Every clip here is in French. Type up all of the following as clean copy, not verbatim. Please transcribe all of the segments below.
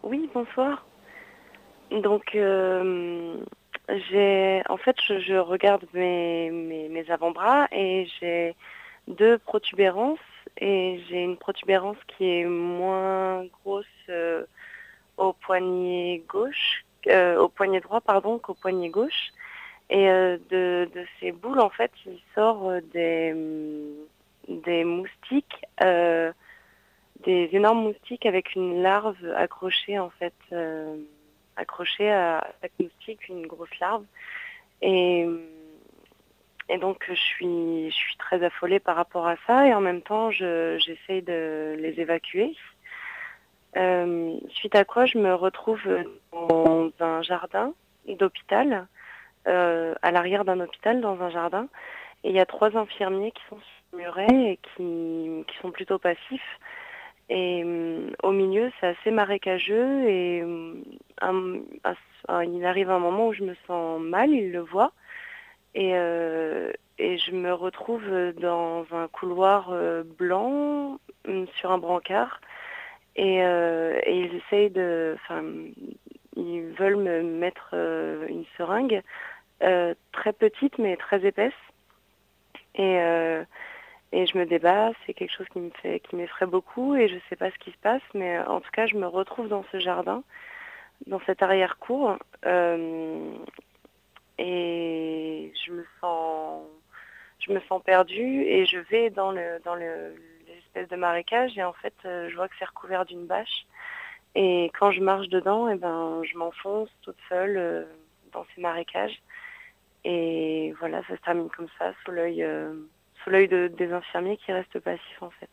Oui, bonsoir. Donc, je regarde mes avant-bras et j'ai deux protubérances et j'ai une protubérance qui est moins grosse au poignet gauche, au poignet droit, pardon, qu'au poignet gauche. Et de ces boules, en fait, il sort des moustiques, des énormes moustiques avec une larve accrochée, en fait, accrochée à chaque moustique, une grosse larve. Et, et donc, je suis très affolée par rapport à ça. Et en même temps, j'essaye de les évacuer. Suite à quoi, je me retrouve dans un jardin d'hôpital, à l'arrière d'un hôpital, dans un jardin. Et il y a trois infirmiers qui sont sur le muret et qui sont plutôt passifs. Et au milieu, c'est assez marécageux et il arrive un moment où je me sens mal, il le voit. Et je me retrouve dans un couloir blanc sur un brancard. Et ils essayent ils veulent me mettre une seringue très petite mais très épaisse. Et, euh, et je me débat, c'est quelque chose qui m'effraie beaucoup et je sais pas ce qui se passe, mais en tout cas, je me retrouve dans ce jardin, dans cette arrière-cour, et je me sens perdue et je vais dans l'espèce de marécage et en fait, je vois que c'est recouvert d'une bâche. Et quand je marche dedans, eh ben, je m'enfonce toute seule dans ces marécages. Et voilà, ça se termine comme ça, sous l'œil des infirmiers qui restent passifs en fait.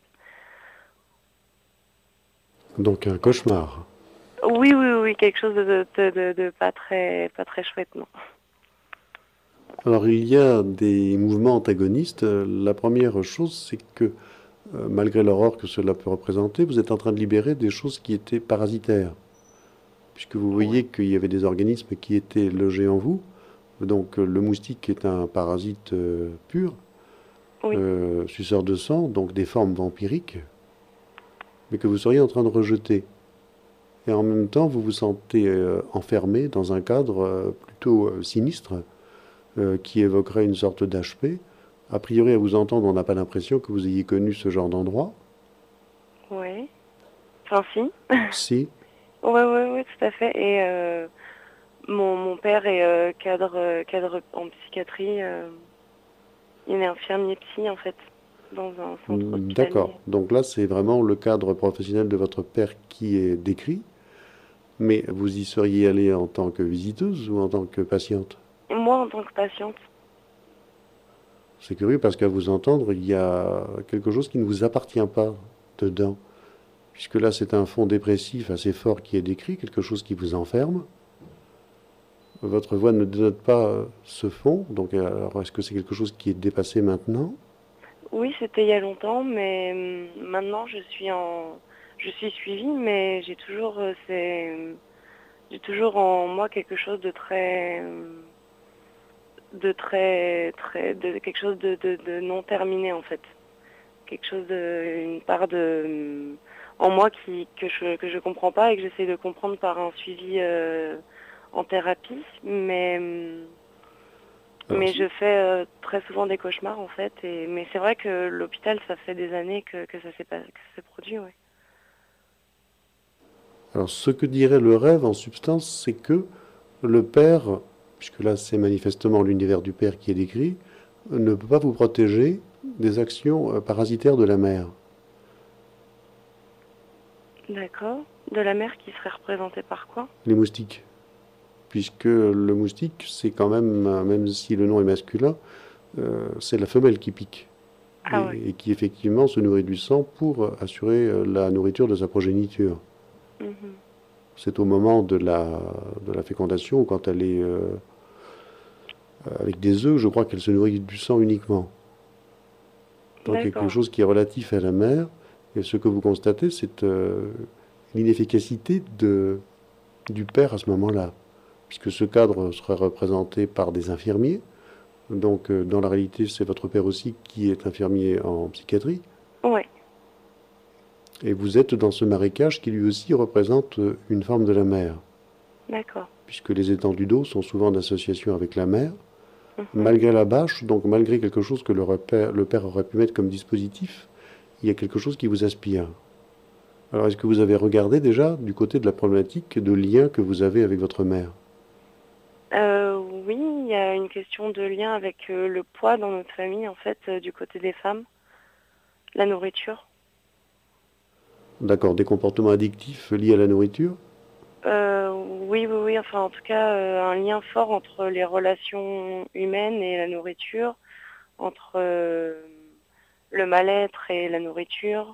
Donc un cauchemar. Oui, oui, oui, quelque chose de pas très chouette, non. Alors il y a des mouvements antagonistes. La première chose, c'est que malgré l'horreur que cela peut représenter, vous êtes en train de libérer des choses qui étaient parasitaires, puisque vous Ouais. voyez qu'il y avait des organismes qui étaient logés en vous. Donc le moustique est un parasite pur, Oui, suceur de sang, donc des formes vampiriques, mais que vous seriez en train de rejeter. Et en même temps, vous vous sentez enfermé dans un cadre plutôt sinistre, qui évoquerait une sorte d'HP. A priori, à vous entendre, on n'a pas l'impression que vous ayez connu ce genre d'endroit. ouais. Enfin, si. Si. Ouais, ouais, ouais, tout à fait. Et mon père est cadre en psychiatrie. Il est infirmier psy, en fait, dans un centre hospitalier. D'accord. Donc là, c'est vraiment le cadre professionnel de votre père qui est décrit. Mais vous y seriez allé en tant que visiteuse ou en tant que patiente? Et moi, en tant que patiente, C'est curieux parce qu'à vous entendre, il y a quelque chose qui ne vous appartient pas dedans. Puisque là, c'est un fond dépressif assez fort qui est décrit, quelque chose qui vous enferme. Votre voix ne dénote pas ce fond. Donc, alors, est-ce que c'est quelque chose qui est dépassé maintenant? oui, c'était il y a longtemps, mais maintenant, je suis suivie, mais j'ai toujours en moi quelque chose de quelque chose de non terminé en fait, quelque chose une part en moi que je comprends pas et que j'essaie de comprendre par un suivi en thérapie, Alors, mais je fais très souvent des cauchemars en fait, mais c'est vrai que l'hôpital ça fait des années que ça s'est pas que ça s'est produit, ouais. alors, ce que dirait le rêve, en substance, c'est que le père, puisque là, c'est manifestement l'univers du père qui est décrit, ne peut pas vous protéger des actions parasitaires de la mère. D'accord. De la mer qui serait représentée par quoi? Les moustiques. Puisque le moustique, c'est quand même, même si le nom est masculin, c'est la femelle qui pique. Ah ouais. Et qui effectivement se nourrit du sang pour assurer la nourriture de sa progéniture. Mhm. C'est au moment de la fécondation, quand elle est avec des œufs, je crois qu'elle se nourrit du sang uniquement. Donc quelque D'accord. chose qui est relatif à la mère. Et ce que vous constatez, c'est l'inefficacité du père à ce moment-là. Puisque ce cadre serait représenté par des infirmiers. Donc dans la réalité, c'est votre père aussi qui est infirmier en psychiatrie. Ouais. Et vous êtes dans ce marécage qui lui aussi représente une forme de la mer, D'accord. puisque les étendues d'eau sont souvent en association avec la mer. Mhm. Malgré la bâche, donc malgré quelque chose que le père aurait pu mettre comme dispositif, il y a quelque chose qui vous aspire. Alors, est-ce que vous avez regardé déjà du côté de la problématique de lien que vous avez avec votre mère? Oui, il y a une question de lien avec le poids dans notre famille, en fait, du côté des femmes, la nourriture. D'accord, des comportements addictifs liés à la nourriture? Oui, oui, oui, enfin en tout cas, un lien fort entre les relations humaines et la nourriture, entre le mal-être et la nourriture.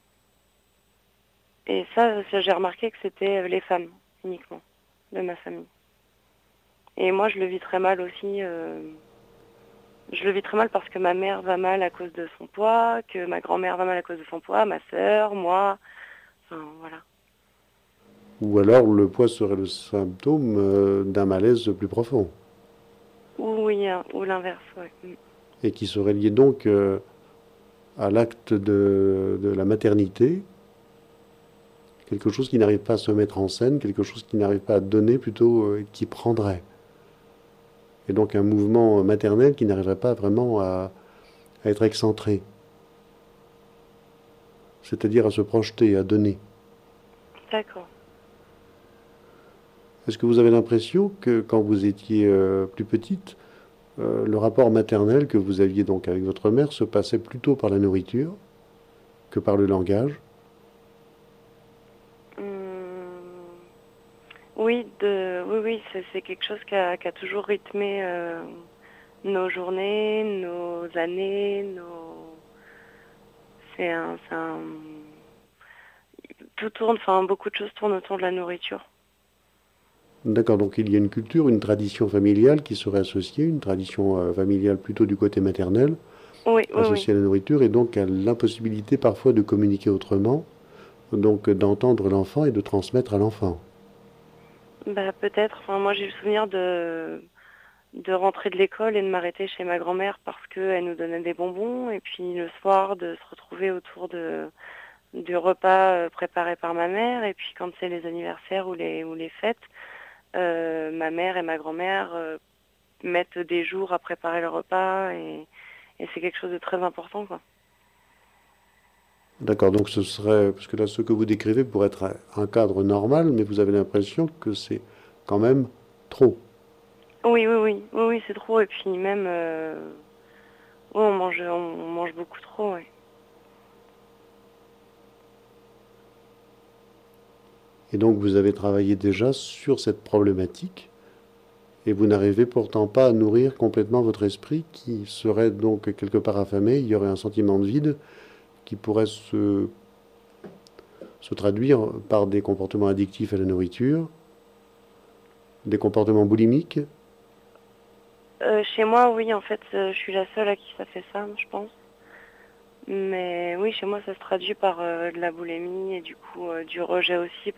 Et ça j'ai remarqué que c'était les femmes uniquement de ma famille. Et moi, je le vis très mal aussi. Je le vis très mal parce que ma mère va mal à cause de son poids, que ma grand-mère va mal à cause de son poids, ma sœur, moi. Enfin, voilà. Ou alors le poids serait le symptôme d'un malaise plus profond, Ou oui, hein, ou l'inverse, ouais. Mm. et qui serait lié donc à l'acte de la maternité, quelque chose qui n'arrive pas à se mettre en scène, quelque chose qui n'arrive pas à donner, plutôt qui prendrait. Et donc un mouvement maternel qui n'arriverait pas vraiment à être excentré, c'est-à-dire à se projeter, à donner. D'accord. Est-ce que vous avez l'impression que quand vous étiez plus petite, le rapport maternel que vous aviez donc avec votre mère se passait plutôt par la nourriture que par le langage? Hum, oui, oui, oui, c'est quelque chose qui a toujours rythmé nos journées, nos années, nos. C'est un. Tout tourne, enfin, beaucoup de choses tournent autour de la nourriture. D'accord, donc il y a une culture, une tradition familiale qui serait associée, une tradition familiale plutôt du côté maternel, Oui, oui, oui. associée à la nourriture, et donc à l'impossibilité parfois de communiquer autrement, donc d'entendre l'enfant et de transmettre à l'enfant. Bah, peut-être. Enfin, moi, j'ai le souvenir de rentrer de l'école et de m'arrêter chez ma grand-mère parce qu'elle nous donnait des bonbons. Et puis le soir, de se retrouver autour du repas préparé par ma mère. Et puis quand c'est les anniversaires ou les fêtes, ma mère et ma grand-mère mettent des jours à préparer le repas. Et c'est quelque chose de très important, quoi. D'accord, donc ce serait, parce que là, ce que vous décrivez pourrait être un cadre normal, mais vous avez l'impression que c'est quand même trop. Oui, oui, oui. Oui, oui, c'est trop. Et puis même, oui, on mange beaucoup trop, ouais. Et donc vous avez travaillé déjà sur cette problématique, et vous n'arrivez pourtant pas à nourrir complètement votre esprit qui serait donc quelque part affamé, il y aurait un sentiment de vide qui pourrait se traduire par des comportements addictifs à la nourriture, des comportements boulimiques. Chez moi, oui, en fait, je suis la seule à qui ça fait ça, je pense. Mais oui, chez moi, ça se traduit par de la boulimie et du coup du rejet aussi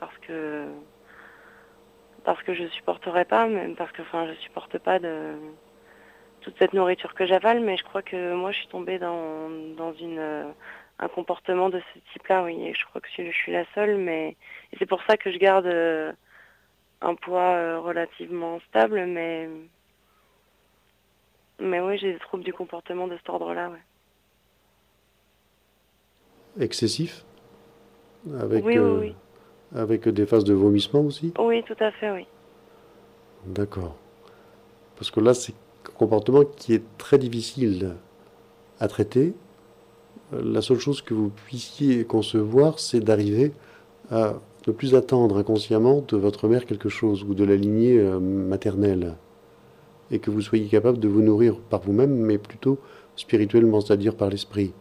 parce que je supporterais pas, même parce que enfin je supporte pas de toute cette nourriture que j'avale, mais je crois que moi je suis tombée dans un comportement de ce type-là, oui, et je crois que je suis la seule, mais et c'est pour ça que je garde un poids relativement stable, mais oui, j'ai des troubles du comportement de cet ordre-là, ouais. Excessifs, avec, Oui, oui, oui. avec des phases de vomissement aussi. Oui, tout à fait, oui. D'accord. Parce que là, c'est un comportement qui est très difficile à traiter. La seule chose que vous puissiez concevoir, c'est d'arriver à ne plus attendre inconsciemment de votre mère quelque chose ou de la lignée maternelle, et que vous soyez capable de vous nourrir par vous-même, mais plutôt spirituellement, c'est-à-dire par l'esprit,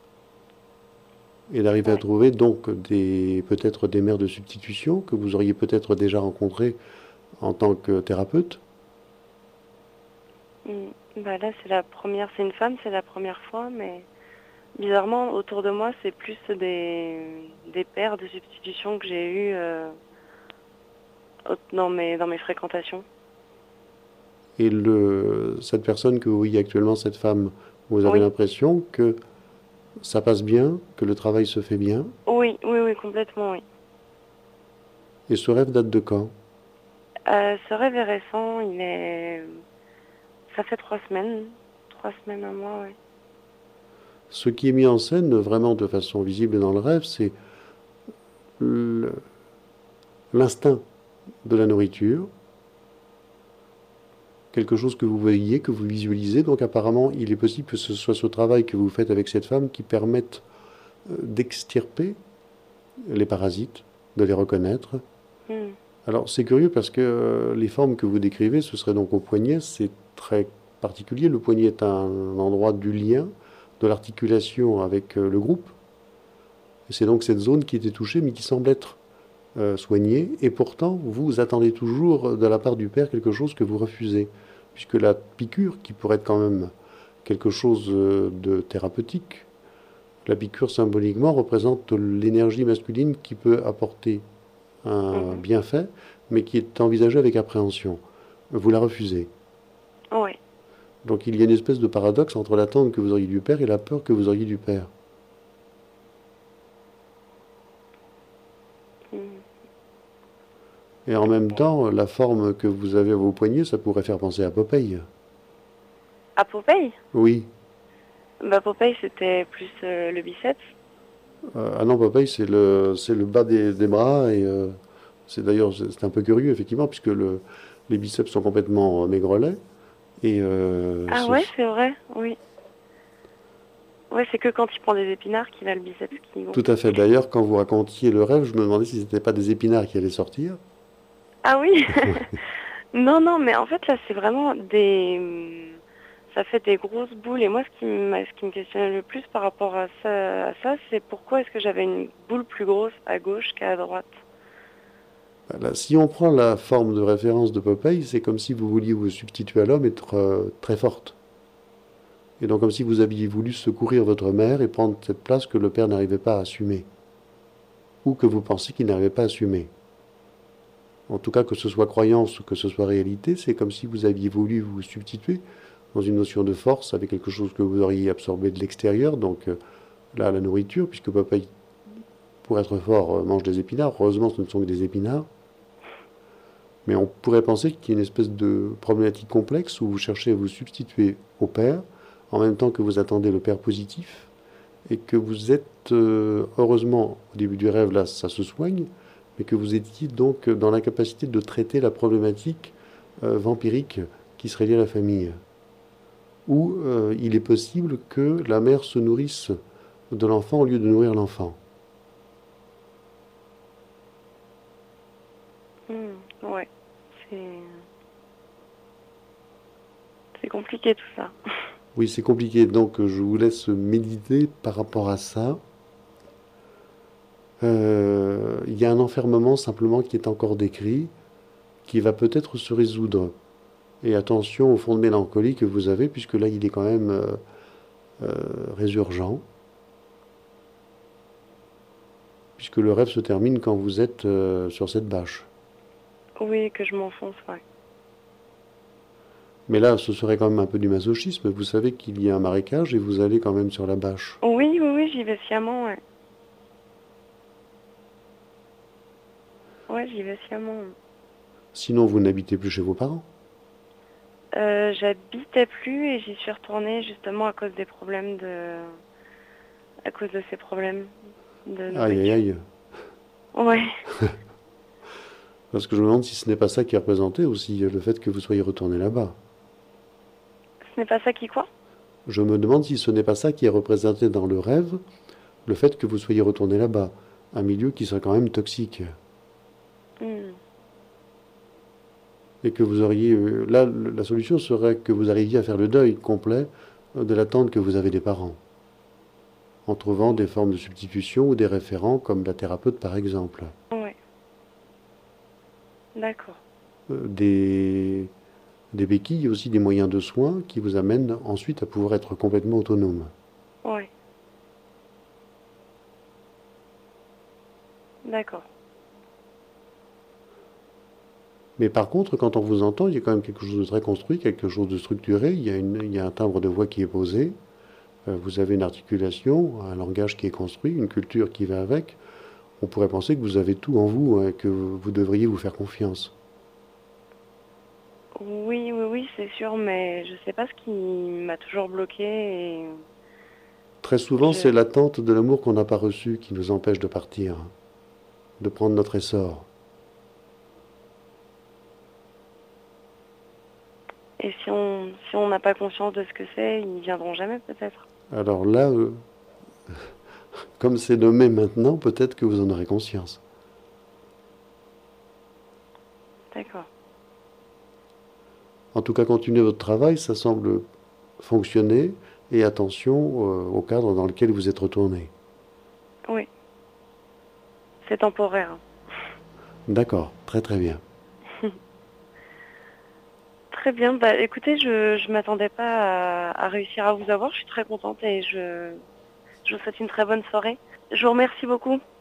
et d'arriver à Ouais. trouver donc peut-être des mères de substitution que vous auriez peut-être déjà rencontrées en tant que thérapeute. Mm. Bah là, c'est une femme, c'est la première fois, mais bizarrement, autour de moi, c'est plus des pères de substitution que j'ai eus dans mes fréquentations. Et cette personne que vous voyez actuellement, cette femme, vous avez Oui, l'impression que ça passe bien, que le travail se fait bien. oui, oui, oui, complètement, oui. Et ce rêve date de quand? Ce rêve est récent, ça fait 3 semaines. 3 semaines, un mois, oui. Ce qui est mis en scène vraiment de façon visible dans le rêve, c'est le- l'instinct de la nourriture, quelque chose que vous voyez, que vous visualisez. Donc apparemment, il est possible que ce soit ce travail que vous faites avec cette femme qui permette d'extirper les parasites, de les reconnaître. Hmm. Alors c'est curieux parce que les formes que vous décrivez, ce serait donc au poignet, c'est très particulier. Le poignet est un endroit du lien, de l'articulation avec le groupe. Et c'est donc cette zone qui était touchée, mais qui semble être soignée. Et pourtant, vous attendez toujours de la part du père quelque chose que vous refusez. Puisque la piqûre, qui pourrait être quand même quelque chose de thérapeutique, la piqûre symboliquement représente l'énergie masculine qui peut apporter un Mhm. bienfait, mais qui est envisagé avec appréhension. Vous la refusez. Ouais. Donc il y a une espèce de paradoxe entre l'attente que vous auriez du père et la peur que vous auriez du père. Hmm. Et en même temps, la forme que vous avez à vos poignets, ça pourrait faire penser à Popeye. À Popeye? Oui. Bah, Popeye, c'était plus le biceps. Ah non, Popeye, c'est le bas des bras. Et c'est d'ailleurs, c'est un peu curieux, effectivement, puisque les biceps sont complètement maigrelets. Et Ah ouais, c'est vrai, oui. Ouais, c'est que quand il prend des épinards qu'il a le biceps qui tout gonfle. à fait. D'ailleurs, quand vous racontiez le rêve, je me demandais si ce n'était pas des épinards qui allaient sortir. Ah oui? Non, non, mais en fait, là, c'est vraiment ça fait des grosses boules. Et moi, ce qui me questionnait le plus par rapport à ça, c'est pourquoi est-ce que j'avais une boule plus grosse à gauche qu'à droite? Voilà. Si on prend la forme de référence de Popeye, c'est comme si vous vouliez vous substituer à l'homme et être très forte. Et donc comme si vous aviez voulu secourir votre mère et prendre cette place que le père n'arrivait pas à assumer. Ou que vous pensez qu'il n'arrivait pas à assumer. En tout cas, que ce soit croyance ou que ce soit réalité, c'est comme si vous aviez voulu vous substituer dans une notion de force avec quelque chose que vous auriez absorbé de l'extérieur, donc là, la nourriture, puisque Popeye, pour être fort, mange des épinards. Heureusement, ce ne sont que des épinards. Mais on pourrait penser qu'il y a une espèce de problématique complexe où vous cherchez à vous substituer au père, en même temps que vous attendez le père positif, et que vous êtes, heureusement, au début du rêve, là, ça se soigne, mais que vous étiez donc dans l'incapacité de traiter la problématique vampirique qui serait liée à la famille. Où il est possible que la mère se nourrisse de l'enfant au lieu de nourrir l'enfant. Ouais, c'est c'est compliqué tout ça. Oui, c'est compliqué, donc je vous laisse méditer par rapport à ça. Il y a un enfermement simplement qui est encore décrit, qui va peut-être se résoudre. Et attention au fond de mélancolie que vous avez, puisque là, il est quand même euh, résurgent, puisque le rêve se termine quand vous êtes sur cette bâche. Oui, que je m'enfonce, ouais. Mais là, ce serait quand même un peu du masochisme. Vous savez qu'il y a un marécage et vous allez quand même sur la bâche. Oui, oui, oui, j'y vais sciemment, ouais. Ouais, j'y vais sciemment. Sinon, vous n'habitez plus chez vos parents. J'habitais plus et j'y suis retournée justement à cause de ces problèmes de Aïe, aïe, nourriture. aïe. Ouais. Parce que je me demande si ce n'est pas ça qui est représenté aussi, le fait que vous soyez retourné là-bas. Ce n'est pas ça qui quoi? Je me demande si ce n'est pas ça qui est représenté dans le rêve, le fait que vous soyez retourné là-bas. Un milieu qui serait quand même toxique. Hmm. Et que vous auriez... là, la solution serait que vous arriviez à faire le deuil complet de l'attente que vous avez des parents. En trouvant des formes de substitution ou des référents comme la thérapeute par exemple. Ouais. D'accord. Des béquilles et aussi des moyens de soins qui vous amènent ensuite à pouvoir être complètement autonome. Ouais. D'accord. Mais par contre, quand on vous entend, il y a quand même quelque chose de très construit, quelque chose de structuré. Il y a un timbre de voix qui est posé. Vous avez une articulation, un langage qui est construit, une culture qui va avec. On pourrait penser que vous avez tout en vous, hein, que vous devriez vous faire confiance. Oui, oui, oui, c'est sûr, mais je sais pas ce qui m'a toujours bloqué et Très souvent, c'est je... l'attente de l'amour qu'on n'a pas reçu qui nous empêche de partir, de prendre notre essor. Et si on n'a pas conscience de ce que c'est, ils viendront jamais peut-être. Alors là, comme c'est nommé maintenant, peut-être que vous en aurez conscience. D'accord. En tout cas, continuez votre travail, ça semble fonctionner, et attention au cadre dans lequel vous êtes retourné. Oui, c'est temporaire. D'accord, très très bien. Très bien. Bah, écoutez, je m'attendais pas à réussir à vous avoir. Je suis très contente et je vous souhaite une très bonne soirée. Je vous remercie beaucoup.